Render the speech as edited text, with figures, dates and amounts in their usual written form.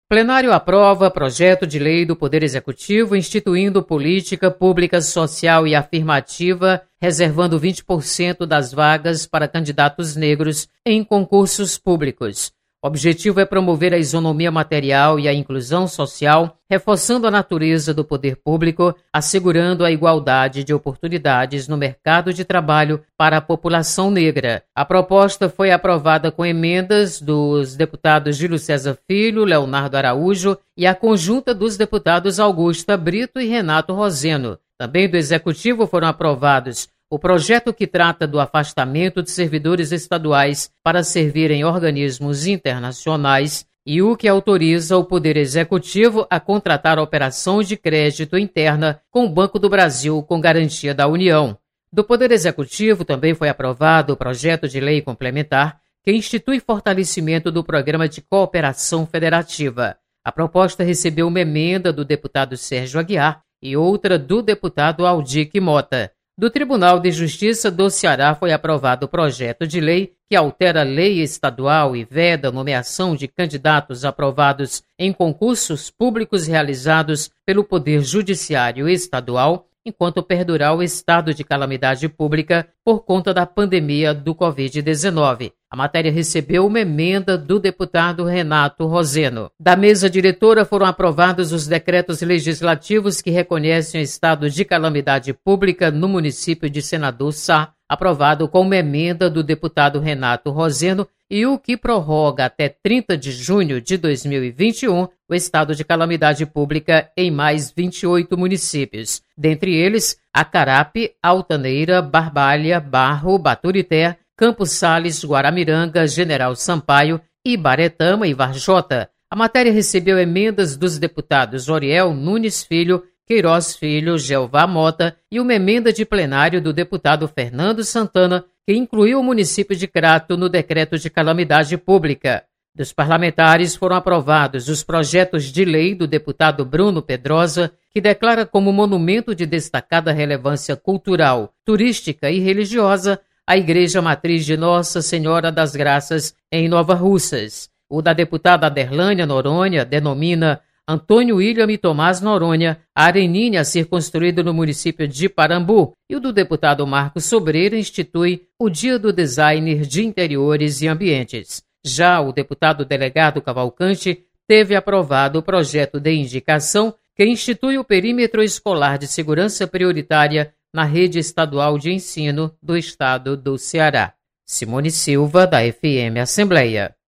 Plenário aprova projeto de lei do Poder Executivo instituindo política pública social e afirmativa, reservando 20% das vagas para candidatos negros em concursos públicos. O objetivo é promover a isonomia material e a inclusão social, reforçando a natureza do poder público, assegurando a igualdade de oportunidades no mercado de trabalho para a população negra. A proposta foi aprovada com emendas dos deputados Gílio César Filho, Leonardo Araújo e a conjunta dos deputados Augusta Brito e Renato Roseno. Também do Executivo foram aprovados o projeto que trata do afastamento de servidores estaduais para servir em organismos internacionais e o que autoriza o Poder Executivo a contratar operação de crédito interna com o Banco do Brasil com garantia da União. Do Poder Executivo também foi aprovado o projeto de lei complementar que institui fortalecimento do Programa de Cooperação Federativa. A proposta recebeu uma emenda do deputado Sérgio Aguiar e outra do deputado Aldique Mota. Do Tribunal de Justiça do Ceará foi aprovado o projeto de lei que altera a lei estadual e veda a nomeação de candidatos aprovados em concursos públicos realizados pelo Poder Judiciário Estadual, enquanto perdurar o estado de calamidade pública por conta da pandemia do Covid-19. A matéria recebeu uma emenda do deputado Renato Roseno. Da mesa diretora foram aprovados os decretos legislativos que reconhecem o estado de calamidade pública no município de Senador Sá, aprovado com uma emenda do deputado Renato Roseno, e o que prorroga até 30 de junho de 2021 o estado de calamidade pública em mais 28 municípios. Dentre eles, Acarape, Altaneira, Barbalha, Barro, Baturité, Campos Sales, Guaramiranga, General Sampaio, Ibaretama e Varjota. A matéria recebeu emendas dos deputados Oriel Nunes Filho, Queiroz Filho, Jeová Mota e uma emenda de plenário do deputado Fernando Santana, que incluiu o município de Crato no decreto de calamidade pública. Dos parlamentares foram aprovados os projetos de lei do deputado Bruno Pedrosa, que declara como monumento de destacada relevância cultural, turística e religiosa a Igreja Matriz de Nossa Senhora das Graças em Nova Russas. O da deputada Aderlânia Noronha denomina Antônio William Tomás Noronha a areninha a ser construída no município de Parambu, e o do deputado Marcos Sobreira institui o Dia do Designer de Interiores e Ambientes. Já o deputado delegado Cavalcante teve aprovado o projeto de indicação que institui o perímetro escolar de segurança prioritária na rede estadual de ensino do estado do Ceará. Simone Silva, da FM Assembleia.